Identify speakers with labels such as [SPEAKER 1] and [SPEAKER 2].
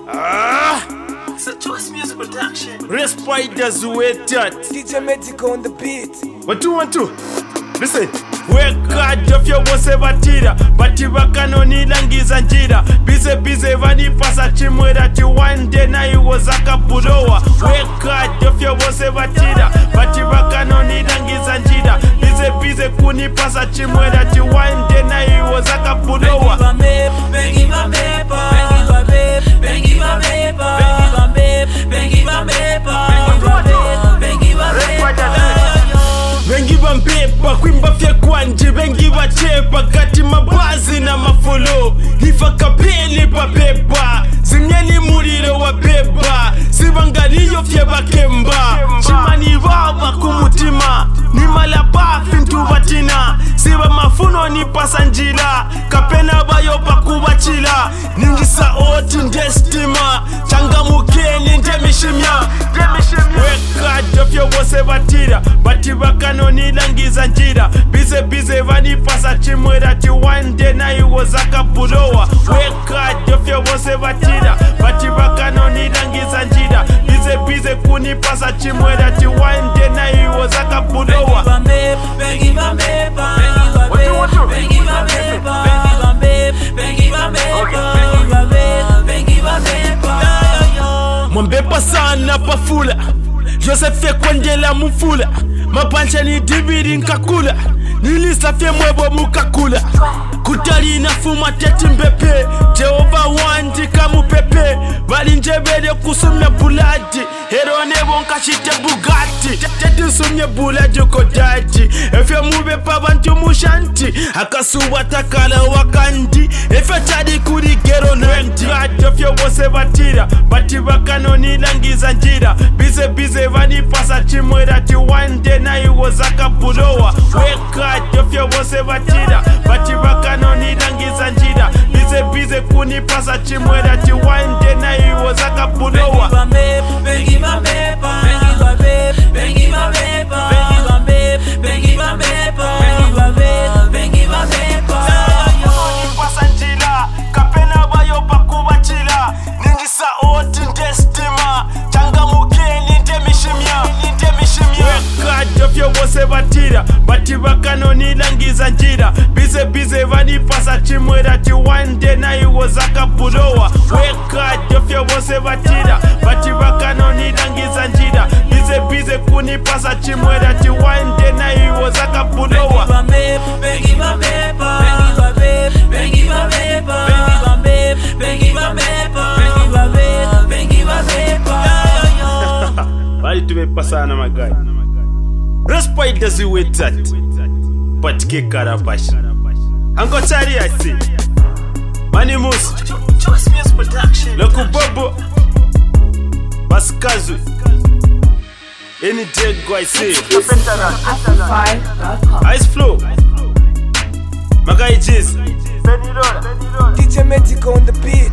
[SPEAKER 1] It's a Choice Music production.
[SPEAKER 2] Respiders wait that.
[SPEAKER 3] DJ Medical on the beat.
[SPEAKER 2] What do you want to? Listen. Weka jofyo wose batira Batiba kanoni langiza njira Bize vani pasa chimwera Ti one day na iwo zaka budowa Weka jofyo wose batira Batiba kanoni langiza njira Bize kuni pasa chimwera Ti one day na iwo zaka budowa
[SPEAKER 1] Bengi va mepa
[SPEAKER 2] Bengi bampepa, kwimba fye kwanji Bengi bachepa, kati mabazi na mafolo Hifa kapeli papepa, zimyeni muriro wa pepa Sivangaliyo fye bakemba, chimani baba kumutima Nimala bafi ntubatina, siba mafuno ni pasanjila Kapena bayo pakubachila, ningisa oti ndestima Changa mukeni ndemishimya Weka jofyo wose batira Batiba kanoni langiza njira Bize vani pasa chimwera Ti one day na iwo zaka budowa Weka jofyo wose batira Batiba kanoni langiza njira Bize kuni pasa chimwera Ti one day na iwo zaka budowa
[SPEAKER 1] Bengi va mepa
[SPEAKER 2] Mwambepa sana pafula Joseph kwendela mufula Mapancha ni dividi nkakula Nilisa fye mwebo mukakula Kutali na fuma teti mbepe Jehova wanji kamu pepe Bali njebede kusumya buladi Hero nebo nkashite Bugatti Teti sumye buladi kodadi Efe mubepa bantu mushanti Akasuwa takala wakandi Efe chadi kuri gero nanti Adofye wose batira Batiba kanoni langiza njira Bize vani pasa chimwera Ti one day na iwo zaka budowa Weka jofye wose batira Batiba kanoni langiza njira Bize kuni pasa chimwera Ti one day na iwo zaka budowa Pasa njira Kapena bayo pakubachila Ningisa oti ndestima Changa mukeni ndemishimya Weka jofyo wose batira Batiba kanoni langiza njira Bize vani pasa chimwera Ti one day na iwo zaka budowa Weka jofyo wose batira Batiba kanoni langiza njira Bize kuni pasa chimwera Ti one day na iwo zaka budowa Bali tumepa sana magari Respiders wait that Patike karabashi Anko tari I see Mani Musi
[SPEAKER 1] Choice Music production.
[SPEAKER 2] Loku Bobo Baskazu Any Jego I see Ice Flow Magai Jiz
[SPEAKER 3] DJ Medical on the beat.